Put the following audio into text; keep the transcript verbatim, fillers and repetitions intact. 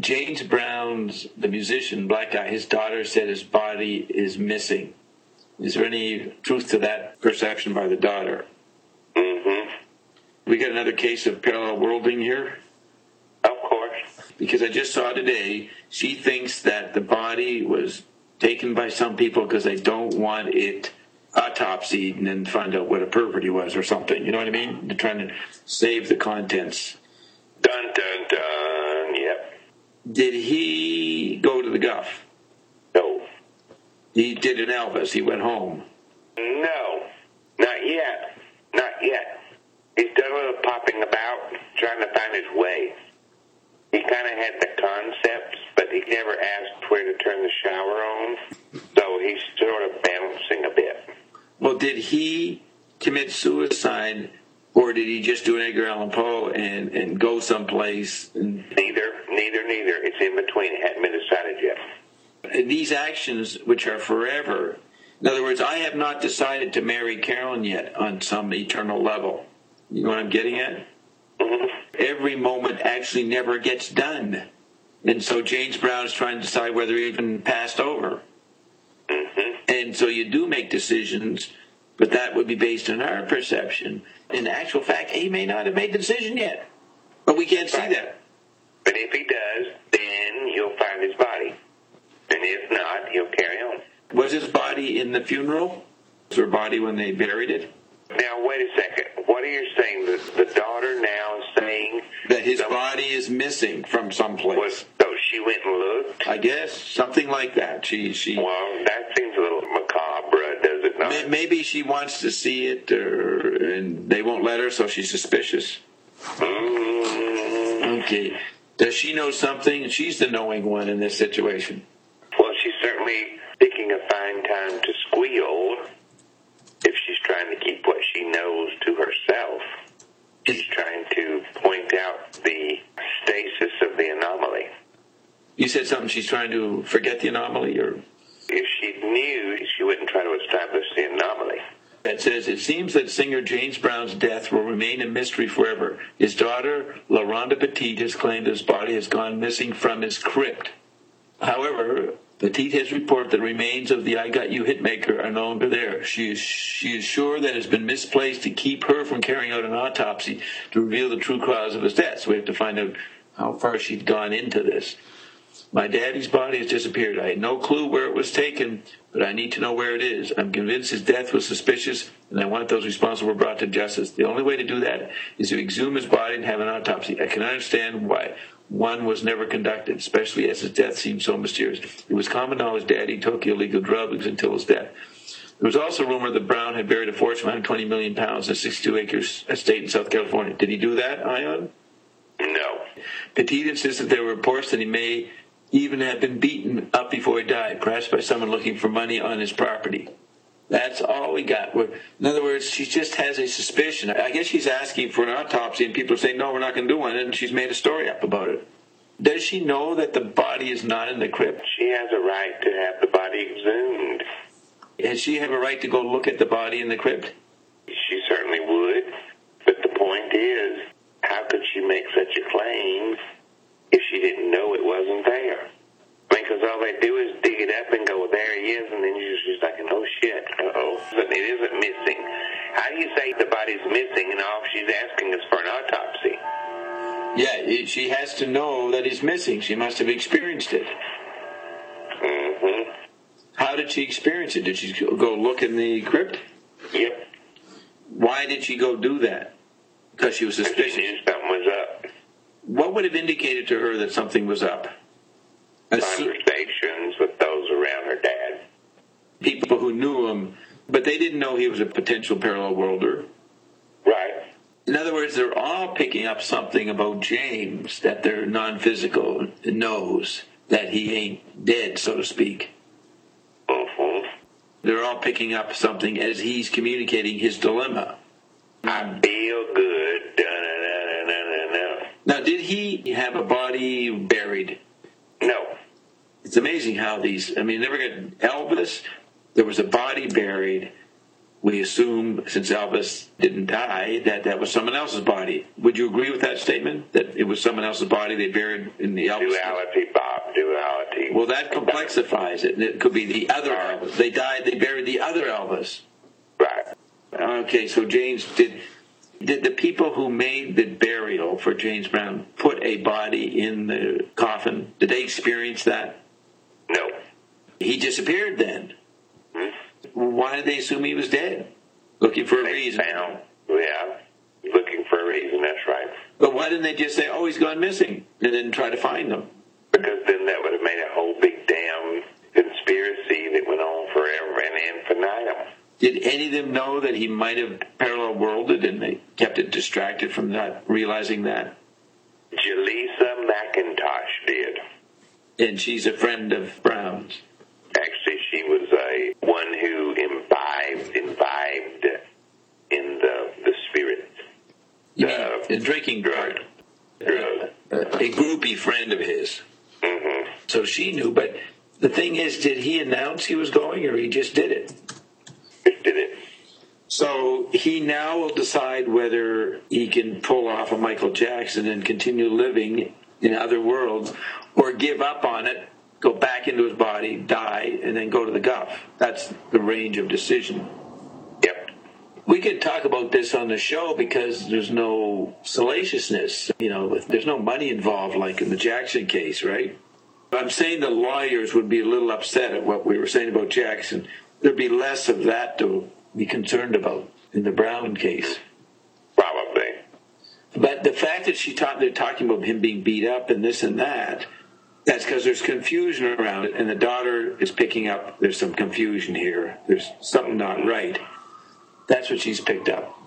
James Brown's, the musician, black guy, his daughter said his body is missing. Is there any truth to that perception by the daughter? Mm-hmm. We got another case of parallel worlding here? Of course. Because I just saw today, she thinks that the body was taken by some people because they don't want it autopsied and then find out what a pervert he was or something. You know what I mean? They're trying to save the contents. Dun, dun, dun. Yep. Did he go to the Guff? No. He did an Elvis. He went home. No. Not yet. Not yet. He's done a little popping about, trying to find his way. He kind of had the concepts, but he never asked where to turn the shower on, so he's sort of bouncing a bit. Well, did he commit suicide, or did he just do an Edgar Allan Poe and, and go someplace? And... Neither, neither, neither. It's in between. It hadn't been decided yet. And these actions, which are forever, in other words, I have not decided to marry Carolyn yet on some eternal level. You know what I'm getting at? Mm-hmm. Every moment actually never gets done. And so James Brown is trying to decide whether he even passed over. Mm-hmm. And so you do make decisions, but that would be based on our perception. In actual fact, he may not have made the decision yet. But we can't see Right. that. But if he does, then you'll find his body. And if not, he'll carry on. Was his body in the funeral? Was her body when they buried it? Now, wait a second. What are you saying? The, the daughter now is saying... That his some- body is missing from someplace. Was, so she went and looked? I guess, something like that. She, she. Well, that seems a little macabre, does it not? May- Maybe she wants to see it, or, and they won't let her, so she's suspicious. Mm, Okay. Does she know something? She's the knowing one in this situation. well, she's certainly picking a fine time to squeal if she's trying to keep what she knows to herself. She's trying to point out the stasis of the anomaly. You said something, she's trying to forget the anomaly, or? If she knew, she wouldn't try to establish the anomaly. That says, it seems that singer James Brown's death will remain a mystery forever. His daughter, LaRonda Petit, has claimed his body has gone missing from his crypt. However, Petit has reported the remains of the I Got You hitmaker are known to there. She is, she is sure that it has been misplaced to keep her from carrying out an autopsy to reveal the true cause of his death. So we have to find out how far she'd gone into this. My daddy's body has disappeared. I had no clue where it was taken, but I need to know where it is. I'm convinced his death was suspicious, and I want those responsible brought to justice. The only way to do that is to exhume his body and have an autopsy. I can understand why one was never conducted, especially as his death seemed so mysterious. It was common knowledge Daddy took illegal drugs until his death. There was also rumor that Brown had buried a fortune of one hundred twenty million pounds in a sixty-two acres estate in South California. Did he do that, Ion? No. Petit insisted there were reports that he may even have been beaten up before he died, perhaps by someone looking for money on his property. That's all we got. In other words, she just has a suspicion. I guess she's asking for an autopsy, and people are saying, no, we're not going to do one, and she's made a story up about it. Does she know that the body is not in the crypt? She has a right to have the body exhumed. Does she have a right to go look at the body in the crypt? She certainly would. But the point is, how could she make such a claim if she didn't know it wasn't there? I mean, because all they do is dig it up and go, well, there he is, and then you're just like, oh, shit, uh-oh. But it isn't missing. How do you say the body's missing and all she's asking is for an autopsy? Yeah, it, she has to know that he's missing. She must have experienced it. Mm-hmm. How did she experience it? Did she go look in the crypt? Yep. Why did she go do that? Because she was She suspicious. knew something was up. What would have indicated to her that something was up? Assu- Conversations with those around her dad. people who knew him, but they didn't know he was a potential parallel worlder. Right. In other words, they're all picking up something about James that their non-physical knows, that he ain't dead, so to speak. Mm-hmm. They're all picking up something as he's communicating his dilemma. I feel good. Da-na-na-na-na-na. Now, did he have a body buried? No. It's amazing how these, I mean, never got Elvis, there was a body buried, we assume, since Elvis didn't die, that that was someone else's body. Would you agree with that statement, that it was someone else's body they buried in the Elvis? Duality, Bob, duality. Well, that complexifies it. It could be the other Elvis. They died, they buried the other Elvis. Right. Okay, so James, did did the people who made the burial for James Brown put a body in the coffin? Did they experience that? No. He disappeared then. Hmm? Why did they assume he was dead? Looking for a They reason. found, yeah, looking for a reason, that's right. But why didn't they just say, oh, he's gone missing, and then try to find him? Because then that would have made a whole big damn conspiracy that went on forever and infinitum. Did any of them know that he might have parallel worlded, and they kept it distracted from not realizing that? Jaleesa McIntosh did. And she's a friend of Brown's. Actually, she was a one who imbibed, imbibed in the the spirit. You Uh, mean, a drinking drug. Drug. A groupie friend of his. Mm-hmm. So she knew, but the thing is, did he announce he was going, or he just did it? Just did it. So he now will decide whether he can pull off a Michael Jackson and continue living in other worlds, or give up on it, go back into his body, die, and then go to the guff. That's the range of decision. Yep. We could talk about this on the show because there's no salaciousness. You know, there's no money involved like in the Jackson case, right? I'm saying the lawyers would be a little upset at what we were saying about Jackson. There'd be less of that to be concerned about in the Brown case. Probably. But the fact that she taught, they're talking about him being beat up and this and that, that's because there's confusion around it, and the daughter is picking up there's some confusion here. There's something not right. That's what she's picked up.